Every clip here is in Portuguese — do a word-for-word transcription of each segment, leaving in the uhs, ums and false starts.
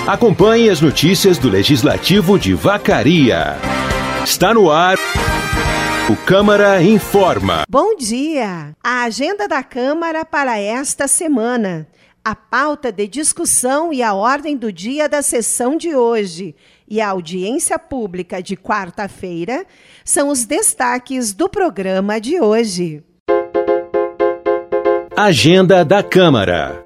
Acompanhe as notícias do Legislativo de Vacaria. Está no ar o Câmara Informa. Bom dia! A agenda da Câmara para esta semana. A pauta de discussão e a ordem do dia da sessão de hoje e a audiência pública de quarta-feira são os destaques do programa de hoje. Agenda da Câmara.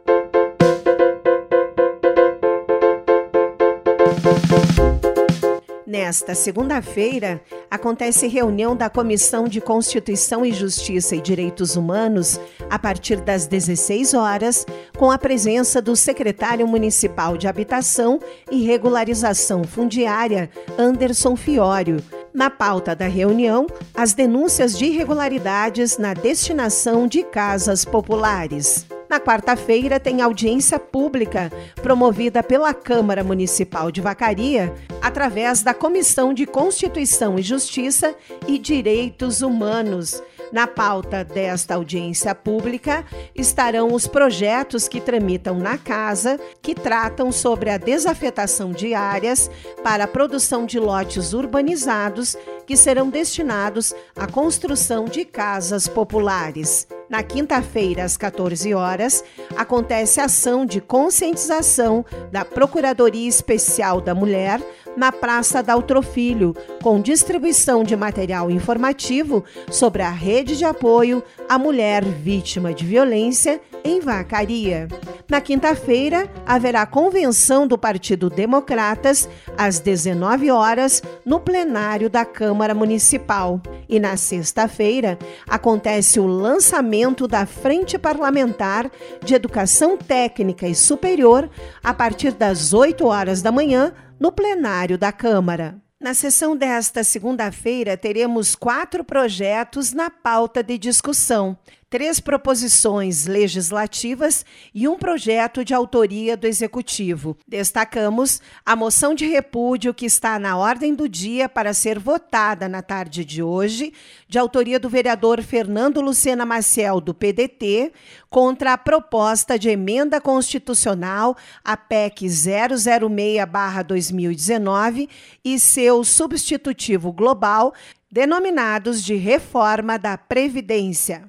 Nesta segunda-feira, acontece reunião da Comissão de Constituição e Justiça e Direitos Humanos a partir das dezesseis horas, com a presença do secretário municipal de Habitação e Regularização Fundiária, Anderson Fiório. Na pauta da reunião, as denúncias de irregularidades na destinação de casas populares. Na quarta-feira, tem audiência pública promovida pela Câmara Municipal de Vacaria, através da Comissão de Constituição e Justiça e Direitos Humanos. Na pauta desta audiência pública estarão os projetos que tramitam na Casa, que tratam sobre a desafetação de áreas para a produção de lotes urbanizados que serão destinados à construção de casas populares. Na quinta-feira, às quatorze horas, acontece a ação de conscientização da Procuradoria Especial da Mulher na Praça Daltro Filho, com distribuição de material informativo sobre a rede de apoio à mulher vítima de violência em Vacaria. Na quinta-feira, haverá convenção do Partido Democratas às dezenove horas no plenário da Câmara Municipal. E na sexta-feira, acontece o lançamento da Frente Parlamentar de Educação Técnica e Superior a partir das oito horas da manhã no plenário da Câmara. Na sessão desta segunda-feira, teremos quatro projetos na pauta de discussão, três proposições legislativas e um projeto de autoria do Executivo. Destacamos a moção de repúdio que está na ordem do dia para ser votada na tarde de hoje, de autoria do vereador Fernando Lucena Maciel, do P D T, contra a proposta de emenda constitucional, a P E C zero zero seis barra dois mil e dezenove, e seu substitutivo global, denominados de Reforma da Previdência.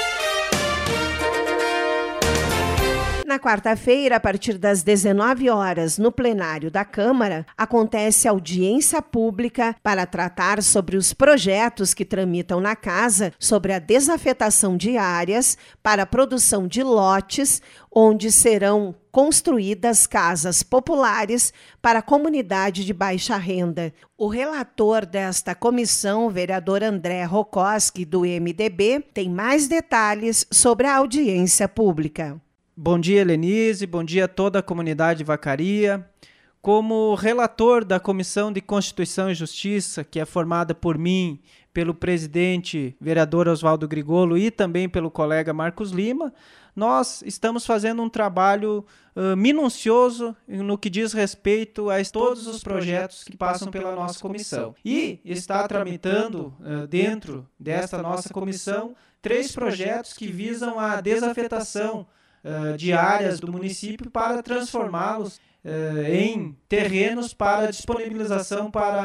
Na quarta-feira, a partir das dezenove horas, no plenário da Câmara, acontece audiência pública para tratar sobre os projetos que tramitam na Casa sobre a desafetação de áreas para a produção de lotes, onde serão construídas casas populares para a comunidade de baixa renda. O relator desta comissão, o vereador André Rokoski, do M D B, tem mais detalhes sobre a audiência pública. Bom dia, Helenise. Bom dia a toda a comunidade de Vacaria. Como relator da Comissão de Constituição e Justiça, que é formada por mim, pelo presidente, vereador Oswaldo Grigolo, e também pelo colega Marcos Lima, nós estamos fazendo um trabalho uh, minucioso no que diz respeito a todos os projetos que passam pela nossa comissão. E está tramitando, uh, dentro desta nossa comissão, três projetos que visam a desafetação Uh, de áreas do município para transformá-los uh, em terrenos para disponibilização para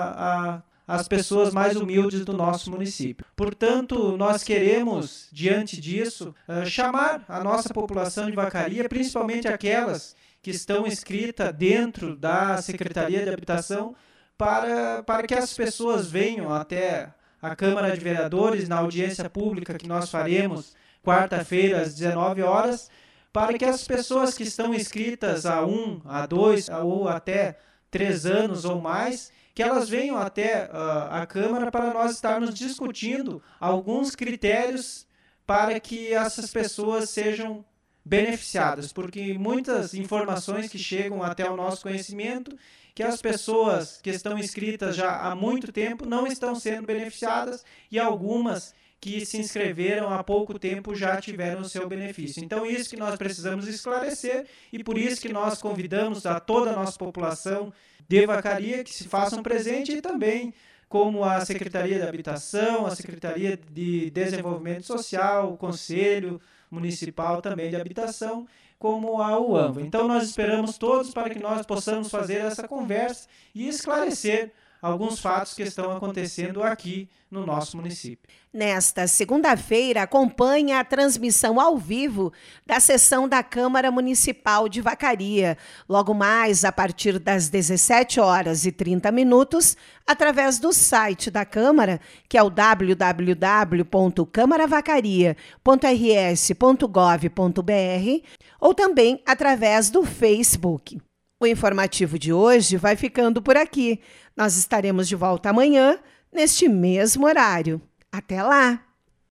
a, a, as pessoas mais humildes do nosso município. Portanto, nós queremos, diante disso, uh, chamar a nossa população de Vacaria, principalmente aquelas que estão inscritas dentro da Secretaria de Habitação, para, para que as pessoas venham até a Câmara de Vereadores, na audiência pública que nós faremos quarta-feira, às dezenove horas, para que as pessoas que estão inscritas há um, há dois ou até três anos ou mais, que elas venham até uh, a Câmara para nós estarmos discutindo alguns critérios para que essas pessoas sejam beneficiadas, porque muitas informações que chegam até o nosso conhecimento, que as pessoas que estão inscritas já há muito tempo não estão sendo beneficiadas e algumas que se inscreveram há pouco tempo já tiveram o seu benefício. Então, isso que nós precisamos esclarecer e por isso que nós convidamos a toda a nossa população de Vacaria que se façam presente e também como a Secretaria de Habitação, a Secretaria de Desenvolvimento Social, o Conselho, Municipal também de Habitação, como a UANVA. Então nós esperamos todos para que nós possamos fazer essa conversa e esclarecer alguns fatos que estão acontecendo aqui no nosso município. Nesta segunda-feira, acompanhe a transmissão ao vivo da sessão da Câmara Municipal de Vacaria. Logo mais, a partir das dezessete horas e trinta minutos, através do site da Câmara, que é o w w w ponto câmara vacaria ponto r s ponto gov ponto b r, ou também através do Facebook. O informativo de hoje vai ficando por aqui. Nós estaremos de volta amanhã, neste mesmo horário. Até lá!